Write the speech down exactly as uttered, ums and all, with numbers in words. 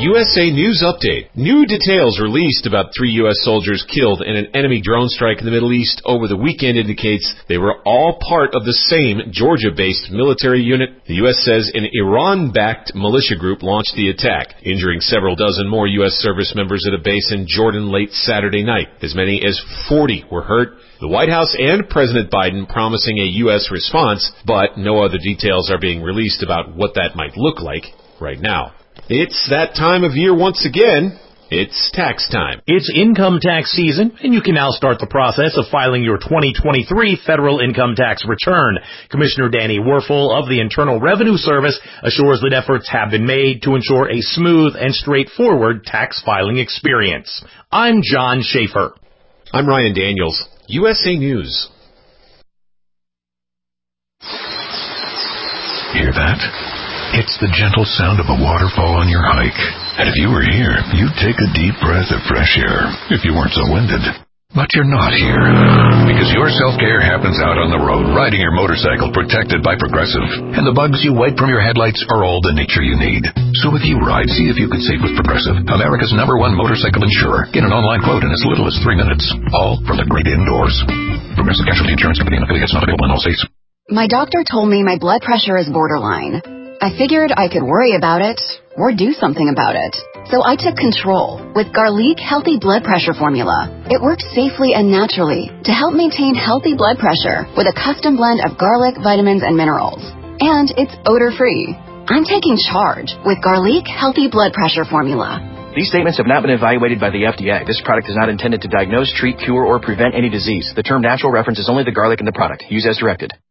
U S A News Update. New details released about three U S soldiers killed in an enemy drone strike in the Middle East over the weekend indicates they were all part of the same Georgia-based military unit. The U S says an Iran-backed militia group launched the attack, injuring several dozen more U S service members at a base in Jordan late Saturday night. As many as forty were hurt. The White House and President Biden promising a U S response, but no other details are being released about what that might look like right now. It's that time of year once again. It's tax time. It's income tax season, and you can now start the process of filing your twenty twenty-three federal income tax return. Commissioner Danny Werfel of the Internal Revenue Service assures that efforts have been made to ensure a smooth and straightforward tax filing experience. I'm John Schaefer. I'm Ryan Daniels, U S A News. Hear that? It's the gentle sound of a waterfall on your hike. And if you were here, you'd take a deep breath of fresh air if you weren't so winded. But you're not here, because your self-care happens out on the road, riding your motorcycle protected by Progressive. And the bugs you wipe from your headlights are all the nature you need. So if you ride, see if you can save with Progressive, America's number one motorcycle insurer. Get an online quote in as little as three minutes. All from the great indoors. Progressive Casualty Insurance Company and affiliates, not available in all states. My doctor told me my blood pressure is borderline. I figured I could worry about it or do something about it. So I took control with Garlic Healthy Blood Pressure Formula. It works safely and naturally to help maintain healthy blood pressure with a custom blend of garlic, vitamins, and minerals. And it's odor-free. I'm taking charge with Garlic Healthy Blood Pressure Formula. These statements have not been evaluated by the F D A. This product is not intended to diagnose, treat, cure, or prevent any disease. The term natural references only the garlic in the product. Use as directed.